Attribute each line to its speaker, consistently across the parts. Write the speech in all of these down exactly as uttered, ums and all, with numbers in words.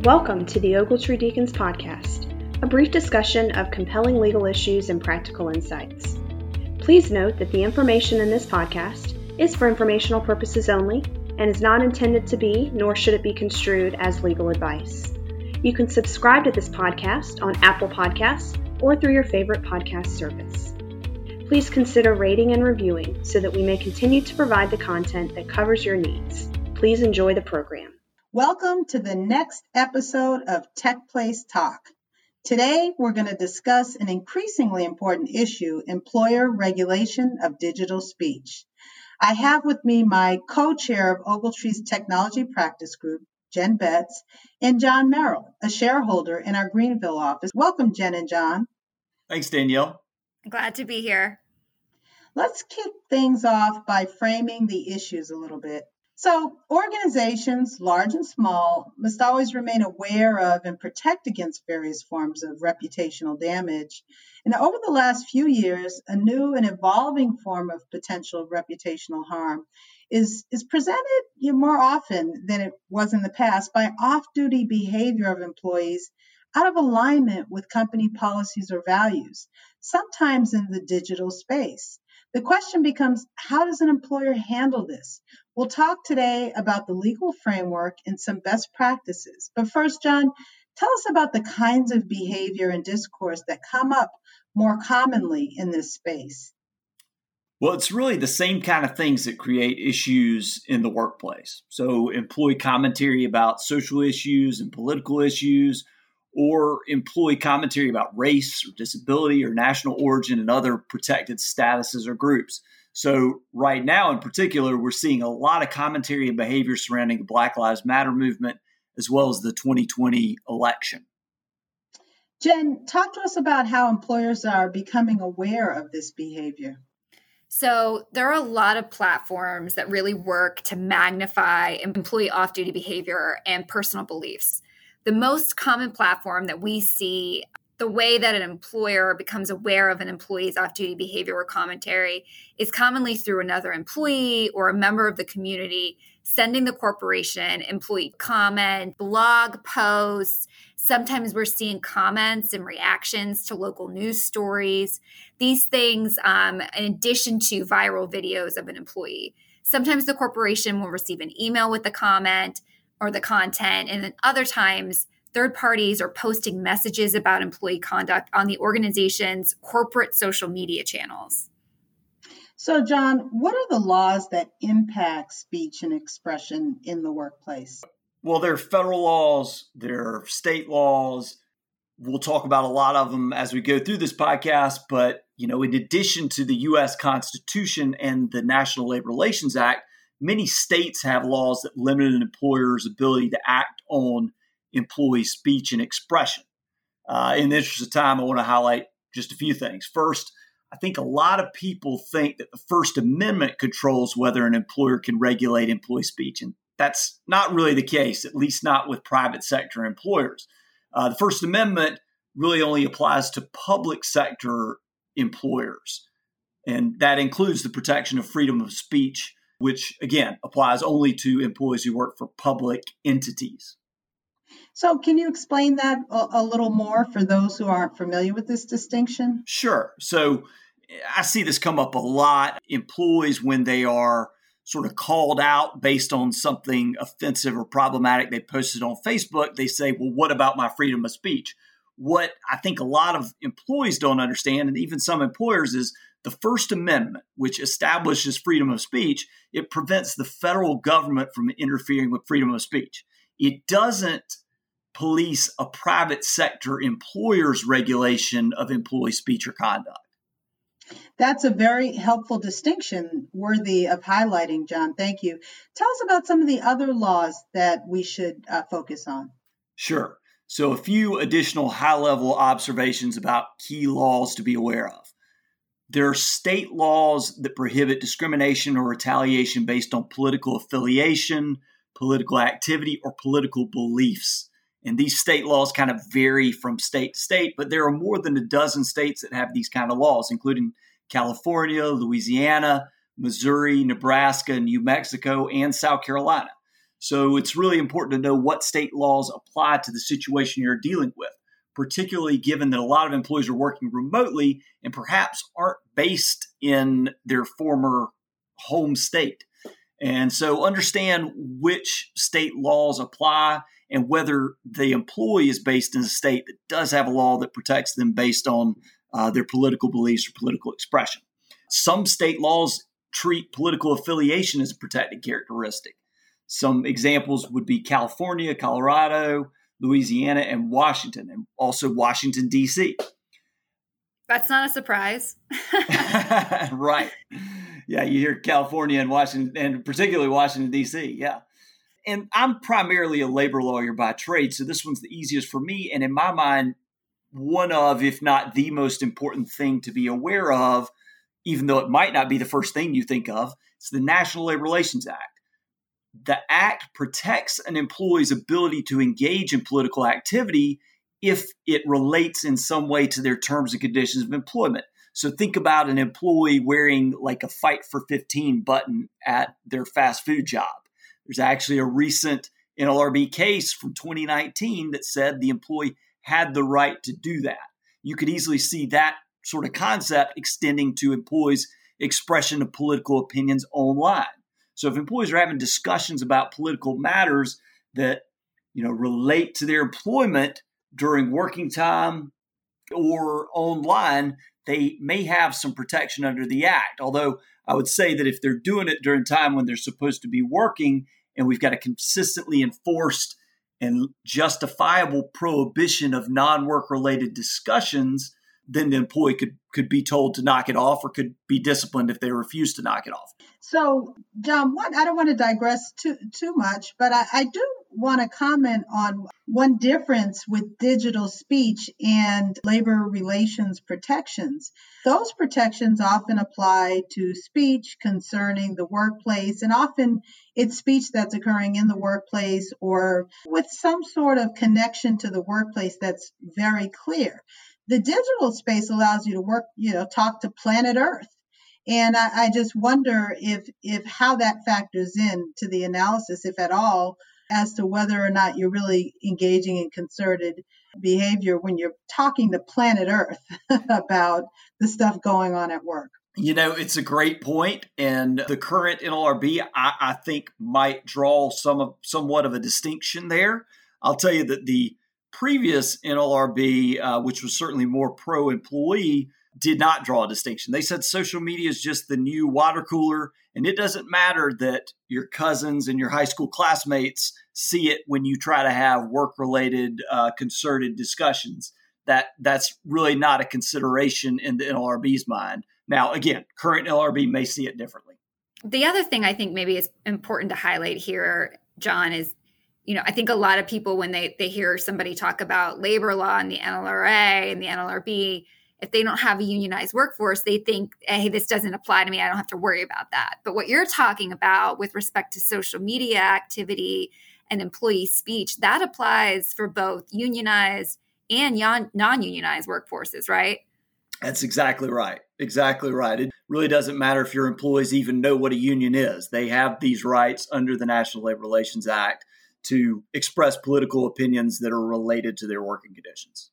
Speaker 1: Welcome to the Ogletree Deacons Podcast, a brief discussion of compelling legal issues and practical insights. Please note that the information in this podcast is for informational purposes only and is not intended to be, nor should it be construed as legal advice. You can subscribe to this podcast on Apple Podcasts or through your favorite podcast service. Please consider rating and reviewing so that we may continue to provide the content that covers your needs. Please enjoy the program.
Speaker 2: Welcome to the next episode of Tech Place Talk. Today, we're going to discuss an increasingly important issue, employer regulation of digital speech. I have with me my co-chair of Ogletree's Technology Practice Group, Jen Betts, and John Merrill, a shareholder in our Greenville office. Welcome, Jen and John.
Speaker 3: Thanks, Danielle.
Speaker 4: Glad to be here.
Speaker 2: Let's kick things off by framing the issues a little bit. So, organizations, large and small, must always remain aware of and protect against various forms of reputational damage. And over the last few years, a new and evolving form of potential reputational harm is, is presented you know, more often than it was in the past by off-duty behavior of employees out of alignment with company policies or values, sometimes in the digital space. The question becomes, how does an employer handle this? We'll talk today about the legal framework and some best practices. But first, John, tell us about the kinds of behavior and discourse that come up more commonly in this space.
Speaker 3: Well, it's really the same kind of things that create issues in the workplace. So employee commentary about social issues and political issues, or employee commentary about race or disability or national origin and other protected statuses or groups. So right now in particular, we're seeing a lot of commentary and behavior surrounding the Black Lives Matter movement, as well as the twenty twenty election.
Speaker 2: Jen, talk to us about how employers are becoming aware of this behavior.
Speaker 4: So there are a lot of platforms that really work to magnify employee off-duty behavior and personal beliefs. The most common platform that we see, the way that an employer becomes aware of an employee's off-duty behavior or commentary, is commonly through another employee or a member of the community sending the corporation employee comment, blog posts. Sometimes we're seeing comments and reactions to local news stories. These things, um, in addition to viral videos of an employee. Sometimes the corporation will receive an email with the comment or the content, and then other times, third parties are posting messages about employee conduct on the organization's corporate social media channels.
Speaker 2: So, John, what are the laws that impact speech and expression in the workplace?
Speaker 3: Well, there are federal laws, there are state laws. We'll talk about a lot of them as we go through this podcast. But, you know, in addition to the U S Constitution and the National Labor Relations Act, many states have laws that limit an employer's ability to act on employee speech and expression. Uh, in the interest of time, I want to highlight just a few things. First, I think a lot of people think that the First Amendment controls whether an employer can regulate employee speech, and that's not really the case, at least not with private sector employers. Uh, the First Amendment really only applies to public sector employers, and that includes the protection of freedom of speech, which, again, applies only to employees who work for public entities.
Speaker 2: So can you explain that a, a little more for those who aren't familiar with this distinction?
Speaker 3: Sure. So I see this come up a lot. Employees, when they are sort of called out based on something offensive or problematic they posted on Facebook, they say, well, what about my freedom of speech? What I think a lot of employees don't understand, and even some employers, is the First Amendment, which establishes freedom of speech. It prevents the federal government from interfering with freedom of speech. It doesn't police a private sector employer's regulation of employee speech or conduct.
Speaker 2: That's a very helpful distinction worthy of highlighting, John. Thank you. Tell us about some of the other laws that we should uh, focus on.
Speaker 3: Sure. So a few additional high-level observations about key laws to be aware of. There are state laws that prohibit discrimination or retaliation based on political affiliation, political activity, or political beliefs. And these state laws kind of vary from state to state, but there are more than a dozen states that have these kind of laws, including California, Louisiana, Missouri, Nebraska, New Mexico, and South Carolina. So it's really important to know what state laws apply to the situation you're dealing with, particularly given that a lot of employees are working remotely and perhaps aren't based in their former home state. And so understand which state laws apply and whether the employee is based in a state that does have a law that protects them based on uh, their political beliefs or political expression. Some state laws treat political affiliation as a protected characteristic. Some examples would be California, Colorado, Louisiana, and Washington, and also Washington, D C.
Speaker 4: That's not a surprise.
Speaker 3: Right. Yeah, you hear California and Washington, and particularly Washington, D C. Yeah. And I'm primarily a labor lawyer by trade, so this one's the easiest for me. And in my mind, one of, if not the most important thing to be aware of, even though it might not be the first thing you think of, it's the National Labor Relations Act. The act protects an employee's ability to engage in political activity if it relates in some way to their terms and conditions of employment. So think about an employee wearing like a Fight for fifteen button at their fast food job. There's actually a recent N L R B case from twenty nineteen that said the employee had the right to do that. You could easily see that sort of concept extending to employees' expression of political opinions online. So if employees are having discussions about political matters that, you know, relate to their employment during working time or online, they may have some protection under the act. Although I would say that if they're doing it during time when they're supposed to be working and we've got a consistently enforced and justifiable prohibition of non-work related discussions, then the employee could, could be told to knock it off or could be disciplined if they refuse to knock it off.
Speaker 2: So, John, one, I don't want to digress too too much, but I, I do want to comment on one difference with digital speech and labor relations protections. Those protections often apply to speech concerning the workplace, and often it's speech that's occurring in the workplace or with some sort of connection to the workplace that's very clear. The digital space allows you to work, you know, talk to planet Earth. And I, I just wonder if if how that factors in to the analysis, if at all, as to whether or not you're really engaging in concerted behavior when you're talking to planet Earth about the stuff going on at work.
Speaker 3: You know, it's a great point, and the current N L R B, I, I think, might draw some of, somewhat of a distinction there. I'll tell you that the previous N L R B, uh, which was certainly more pro-employee, did not draw a distinction. They said social media is just the new water cooler, and it doesn't matter that your cousins and your high school classmates see it when you try to have work-related uh, concerted discussions. That that's really not a consideration in the N L R B's mind. Now, again, current N L R B may see it differently.
Speaker 4: The other thing I think maybe is important to highlight here, John, is, you know, I think a lot of people, when they, they hear somebody talk about labor law and the N L R A and the N L R B, if they don't have a unionized workforce, they think, hey, this doesn't apply to me. I don't have to worry about that. But what you're talking about with respect to social media activity and employee speech, that applies for both unionized and non-unionized workforces, right?
Speaker 3: That's exactly right. Exactly right. It really doesn't matter if your employees even know what a union is. They have these rights under the National Labor Relations Act to express political opinions that are related to their working conditions.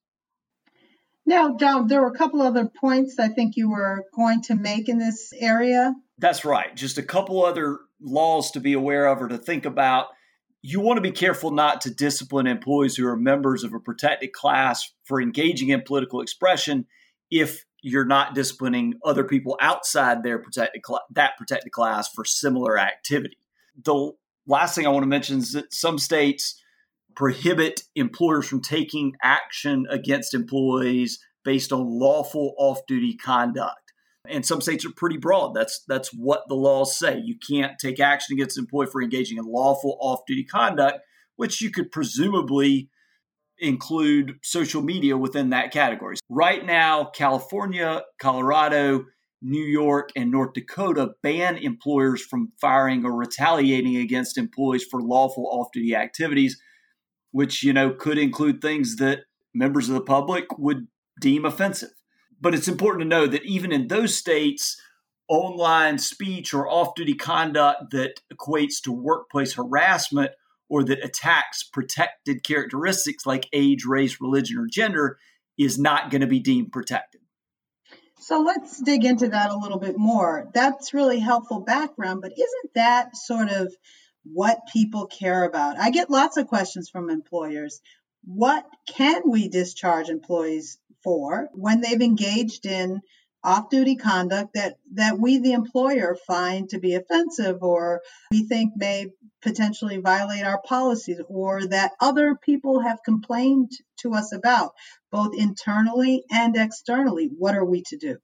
Speaker 2: Now, John, there were a couple other points I think you were going to make in this area.
Speaker 3: That's right. Just a couple other laws to be aware of or to think about. You want to be careful not to discipline employees who are members of a protected class for engaging in political expression if you're not disciplining other people outside their protected cl- that protected class for similar activity. The last thing I want to mention is that some states prohibit employers from taking action against employees based on lawful off-duty conduct. And some states are pretty broad. That's that's what the laws say. You can't take action against an employee for engaging in lawful off-duty conduct, which you could presumably include social media within that category. Right now, California, Colorado, New York, and North Dakota ban employers from firing or retaliating against employees for lawful off-duty activities, which, you know, could include things that members of the public would deem offensive. But it's important to know that even in those states, online speech or off-duty conduct that equates to workplace harassment or that attacks protected characteristics like age, race, religion, or gender is not going to be deemed protected.
Speaker 2: So let's dig into that a little bit more. That's really helpful background, but isn't that sort of what people care about? I get lots of questions from employers. What can we discharge employees for when they've engaged in off-duty conduct that, that we, the employer, find to be offensive or we think may potentially violate our policies or that other people have complained to us about, both internally and externally? What are we to do?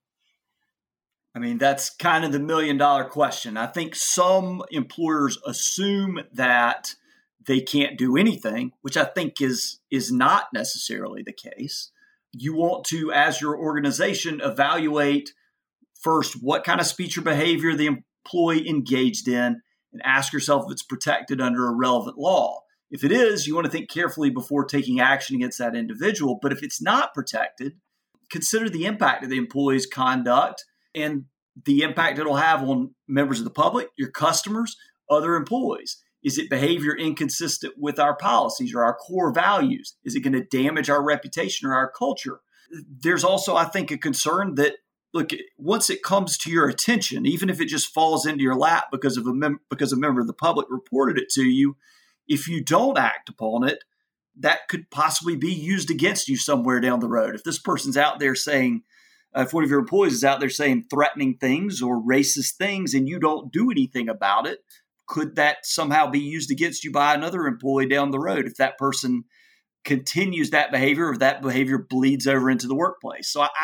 Speaker 3: I mean, that's kind of the million dollar question. I think some employers assume that they can't do anything, which I think is, is not necessarily the case. You want to, as your organization, evaluate first what kind of speech or behavior the employee engaged in and ask yourself if it's protected under a relevant law. If it is, you want to think carefully before taking action against that individual. But if it's not protected, consider the impact of the employee's conduct and the impact it'll have on members of the public, your customers, other employees. Is it behavior inconsistent with our policies or our core values? Is it going to damage our reputation or our culture? There's also, I think, a concern that, look, once it comes to your attention, even if it just falls into your lap because of a mem- because a member of the public reported it to you, if you don't act upon it, that could possibly be used against you somewhere down the road. If this person's out there saying, uh, if one of your employees is out there saying threatening things or racist things and you don't do anything about it, could that somehow be used against you by another employee down the road if that person continues that behavior or if that behavior bleeds over into the workplace? So I,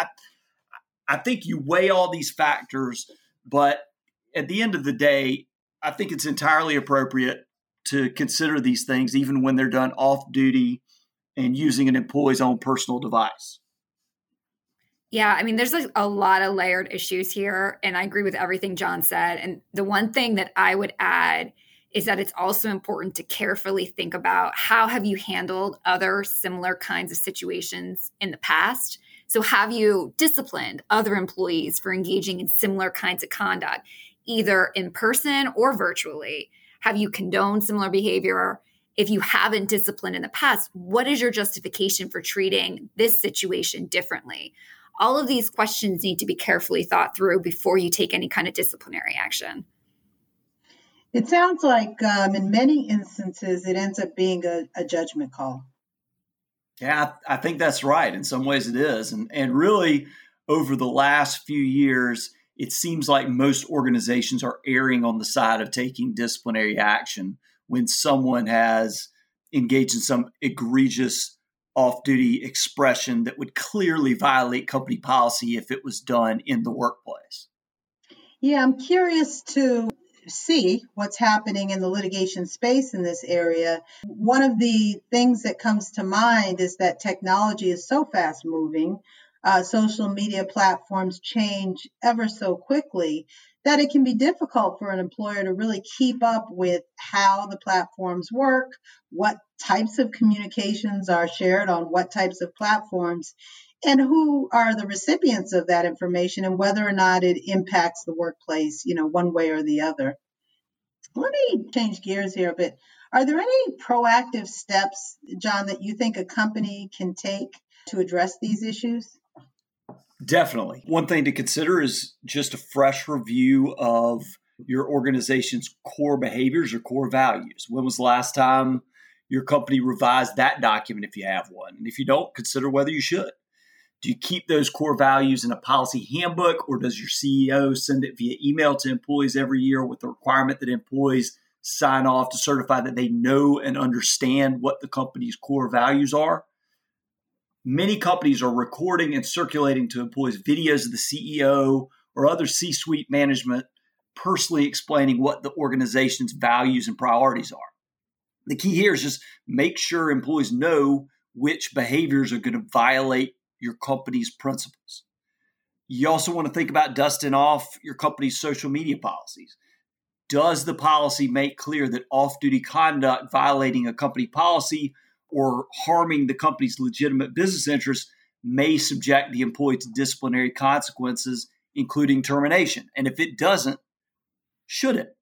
Speaker 3: I think you weigh all these factors, but at the end of the day, I think it's entirely appropriate to consider these things even when they're done off duty and using an employee's own personal device.
Speaker 4: Yeah, I mean, there's like a lot of layered issues here, and I agree with everything John said. And the one thing that I would add is that it's also important to carefully think about how have you handled other similar kinds of situations in the past? So have you disciplined other employees for engaging in similar kinds of conduct, either in person or virtually? Have you condoned similar behavior? If you haven't disciplined in the past, what is your justification for treating this situation differently? All of these questions need to be carefully thought through before you take any kind of disciplinary action.
Speaker 2: It sounds like um, in many instances, it ends up being a, a judgment call.
Speaker 3: Yeah, I, I think that's right. In some ways it is. And, and really, over the last few years, it seems like most organizations are erring on the side of taking disciplinary action when someone has engaged in some egregious off-duty expression that would clearly violate company policy if it was done in the workplace.
Speaker 2: Yeah, I'm curious to see what's happening in the litigation space in this area. One of the things that comes to mind is that technology is so fast moving. Uh, social media platforms change ever so quickly that it can be difficult for an employer to really keep up with how the platforms work, what types of communications are shared on what types of platforms, and who are the recipients of that information and whether or not it impacts the workplace, you know, one way or the other. Let me change gears here a bit. Are there any proactive steps, John, that you think a company can take to address these issues?
Speaker 3: Definitely. One thing to consider is just a fresh review of your organization's core behaviors or core values. When was the last time your company revised that document if you have one? And if you don't, consider whether you should. Do you keep those core values in a policy handbook, or does your C E O send it via email to employees every year with the requirement that employees sign off to certify that they know and understand what the company's core values are? Many companies are recording and circulating to employees videos of the C E O or other C-suite management personally explaining what the organization's values and priorities are. The key here is just make sure employees know which behaviors are going to violate your company's principles. You also want to think about dusting off your company's social media policies. Does the policy make clear that off-duty conduct violating a company policy or harming the company's legitimate business interests may subject the employee to disciplinary consequences including termination. And if it doesn't, should it?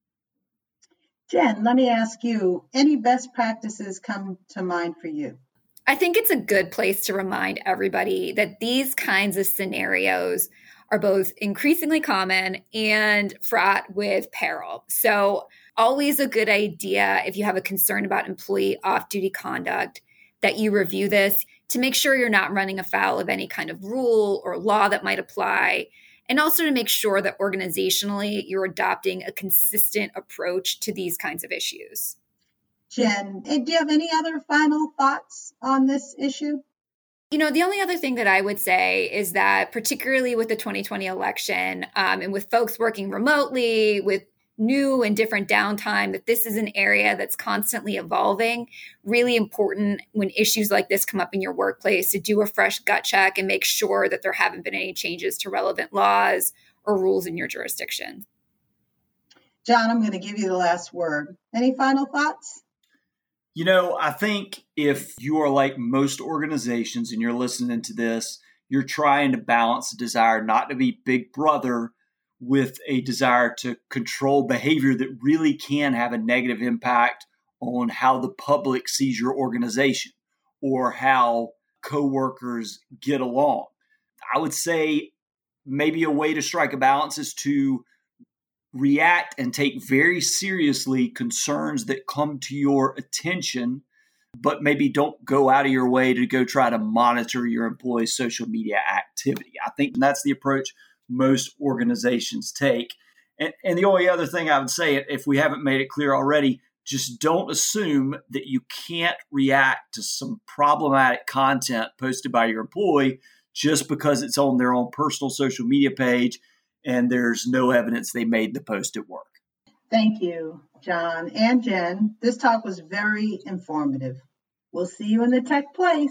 Speaker 2: Jen, let me ask you, any best practices come to mind for you?
Speaker 4: I think it's a good place to remind everybody that these kinds of scenarios are both increasingly common and fraught with peril. So always a good idea if you have a concern about employee off-duty conduct that you review this to make sure you're not running afoul of any kind of rule or law that might apply, and also to make sure that organizationally you're adopting a consistent approach to these kinds of issues.
Speaker 2: Jen, do you have any other final thoughts on this issue?
Speaker 4: You know, the only other thing that I would say is that particularly with the twenty twenty election um, and with folks working remotely, with new and different downtime, that this is an area that's constantly evolving. Really important when issues like this come up in your workplace to do a fresh gut check and make sure that there haven't been any changes to relevant laws or rules in your jurisdiction.
Speaker 2: John, I'm going to give you the last word. Any final thoughts?
Speaker 3: You know, I think if you are like most organizations and you're listening to this, you're trying to balance a desire not to be big brother with a desire to control behavior that really can have a negative impact on how the public sees your organization or how coworkers get along. I would say maybe a way to strike a balance is to react and take very seriously concerns that come to your attention, but maybe don't go out of your way to go try to monitor your employees' social media activity. I think that's the approach most organizations take. And, and the only other thing I would say, if we haven't made it clear already, just don't assume that you can't react to some problematic content posted by your employee just because it's on their own personal social media page and there's no evidence they made the post at work.
Speaker 2: Thank you, John and Jen. This talk was very informative. We'll see you in the tech place.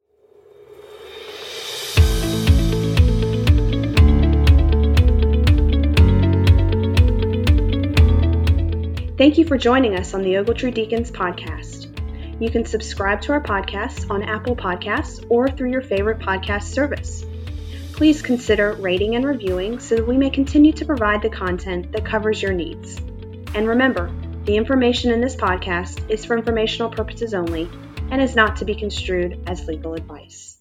Speaker 1: Thank you for joining us on the Ogletree Deacons podcast. You can subscribe to our podcast on Apple Podcasts or through your favorite podcast service. Please consider rating and reviewing so that we may continue to provide the content that covers your needs. And remember, the information in this podcast is for informational purposes only and is not to be construed as legal advice.